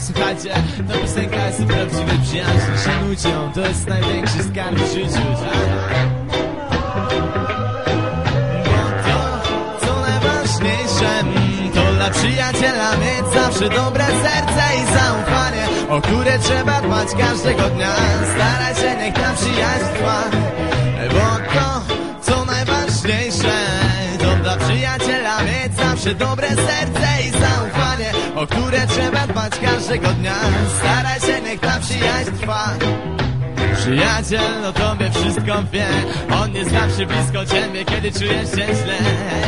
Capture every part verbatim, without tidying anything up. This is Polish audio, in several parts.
Słuchajcie, ta piosenka jest o prawdziwej przyjaźni. Szanujcie ją, to jest największy skarb w życiu, tak? Bo to, co najważniejsze, to dla przyjaciela mieć zawsze dobre serce i zaufanie, o które trzeba dbać każdego dnia. Staraj się, niech ta przyjaźń trwa. Bo to, co najważniejsze, to dla przyjaciela mieć zawsze dobre serce i zaufanie, o które trzeba dbać każdego dnia. Staraj się, niech ta przyjaźń trwa. Przyjaciel o tobie wszystko wie, on jest zawsze blisko ciebie, kiedy czujesz się źle.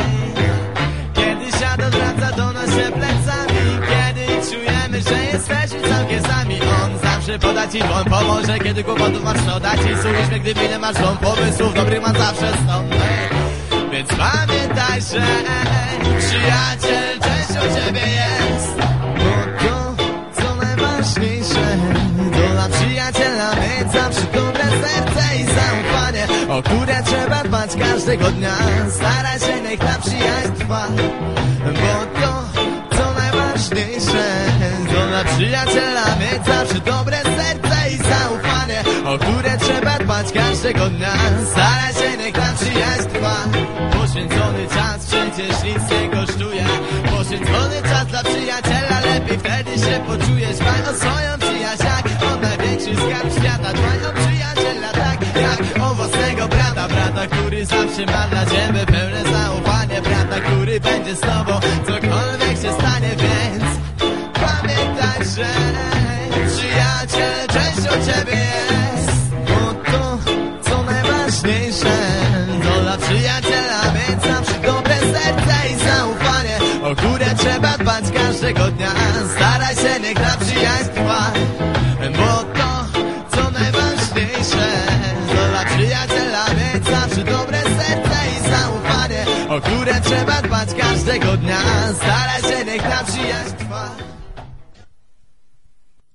Kiedy świat odwraca do nas się plecami, kiedy czujemy, że jesteśmy całkiem sami, on zawsze poda ci dłoń, pomoże, kiedy kłopotów masz, no da ci słuchaj, gdy winę masz dom, pomysłów dobrych ma zawsze stąd. Więc pamiętaj, że przyjaciel częścią ciebie jest. Bo to, co najważniejsze, to dla przyjaciela mieć zawsze dobre serce i zaufanie, o które trzeba dbać każdego dnia. Staraj się, niech ta przyjaźń trwa. Bo to, co najważniejsze, to dla przyjaciela mieć zawsze dobre serce i zaufanie, o które trzeba dbać każdego dnia. Staraj się, niech ta przyjaźń trwa. Poświęcony czas przecież nic nie kosztuje. Poświęcony czas dla przyjaciela, lepiej wtedy się poczujesz. Dbaj o swoją przyjaźń jak o największy skarb świata. Dbaj o przyjaciela tak jak o własnego brata. Brata, który zawsze ma dla ciebie pełne zaufanie. Brata, który będzie z tobą cokolwiek się stanie. Więc pamiętaj, że przyjaciel częścią ciebie jest. Bo to, co najważniejsze, to dla przyjaciela mieć zawsze dobre serce i zaufanie, o które trzeba dbać każdego dnia. Staraj się, niech ta przyjaźń trwa. Bo to, co najważniejsze, to dla przyjaciela mieć zawsze dobre serce i zaufanie, o które trzeba dbać każdego dnia. Staraj się, niech ta przyjaźń trwa.